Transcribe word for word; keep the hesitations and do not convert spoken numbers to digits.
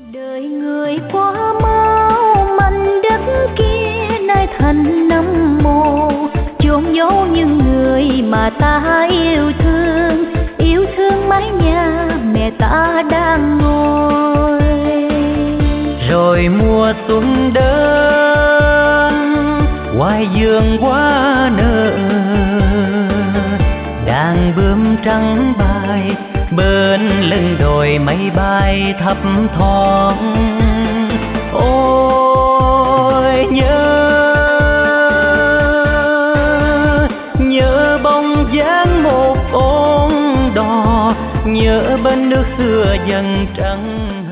đời người quá mau mảnh đất kia nay thành năm mồ, chôn giấu những người mà ta yêu thương, yêu thương mái nhà mẹ ta đang ngồi. Rồi mùa xuân đến ngoài vườn hoa nở, đàn bướm trắng bay bên lưng đồi mây bay thấp thoáng. Ôi nhớ nhớ bóng dáng một con đò, nhớ bên nước xưa dần trắng